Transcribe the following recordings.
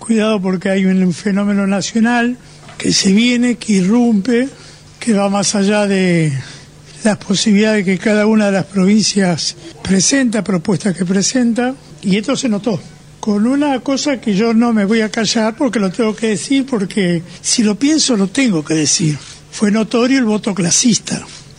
cuidado porque hay un fenómeno nacional que se viene, que irrumpe, que va más allá de las posibilidades que cada una de las provincias presenta, propuestas que presenta, y esto se notó. Con una cosa que yo no me voy a callar porque lo tengo que decir, porque si lo pienso lo tengo que decir. Fue notorio el voto clasista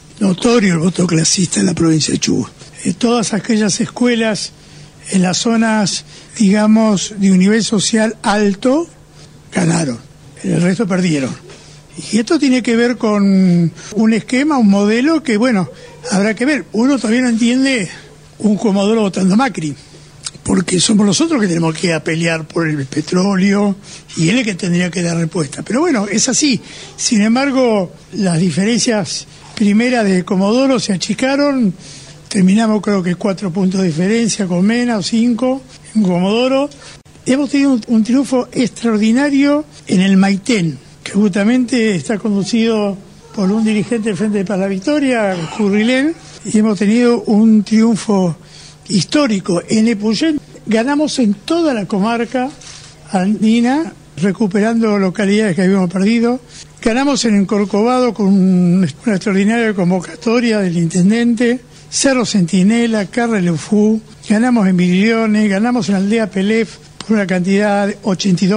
en la provincia de Chubut. Todas aquellas escuelas en las zonas, digamos, de un nivel social alto, ganaron, el resto perdieron. Y esto tiene que ver con un esquema, un modelo que, bueno, habrá que ver. Uno todavía no entiende un Comodoro votando a Macri, porque somos nosotros que tenemos que ir a pelear por el petróleo y él es el que tendría que dar respuesta. Pero bueno, es así. Sin embargo, las diferencias primeras de Comodoro se achicaron. Terminamos creo que 4 puntos de diferencia con Mena o 5 en Comodoro. Hemos tenido un triunfo extraordinario en el Maitén, que justamente está conducido por un dirigente del Frente para la Victoria, Currilén, y hemos tenido un triunfo histórico en Epuyén. Ganamos en toda la comarca andina, recuperando localidades que habíamos perdido. Ganamos en Corcovado con una extraordinaria convocatoria del intendente, Cerro Centinela, Carrelefú, ganamos en Migliones, ganamos en Aldea Pelef por una cantidad de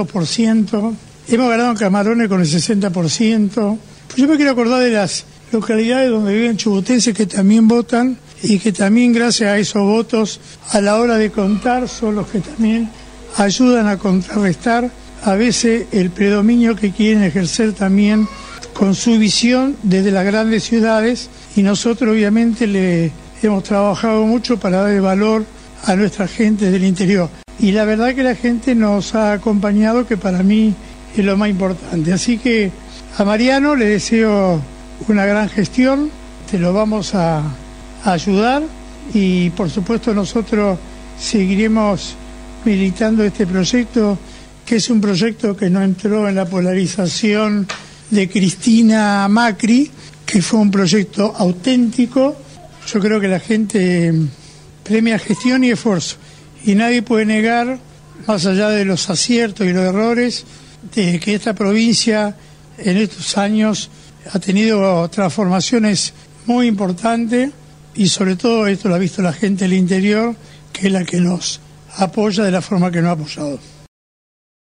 82%, hemos ganado en Camarones con el 60%. Pues yo me quiero acordar de las localidades donde viven chubutenses que también votan y que también gracias a esos votos a la hora de contar son los que también ayudan a contrarrestar a veces el predominio que quieren ejercer también con su visión desde las grandes ciudades, y nosotros obviamente le hemos trabajado mucho para dar valor a nuestra gente del interior. Y la verdad que la gente nos ha acompañado, que para mí es lo más importante. Así que a Mariano le deseo una gran gestión, te lo vamos a ayudar y por supuesto nosotros seguiremos militando este proyecto, que es un proyecto que no entró en la polarización de Cristina Macri, que fue un proyecto auténtico. Yo creo que la gente premia gestión y esfuerzo, y nadie puede negar, más allá de los aciertos y los errores, de que esta provincia en estos años ha tenido transformaciones muy importantes, y sobre todo esto lo ha visto la gente del interior, que es la que nos apoya de la forma que nos ha apoyado.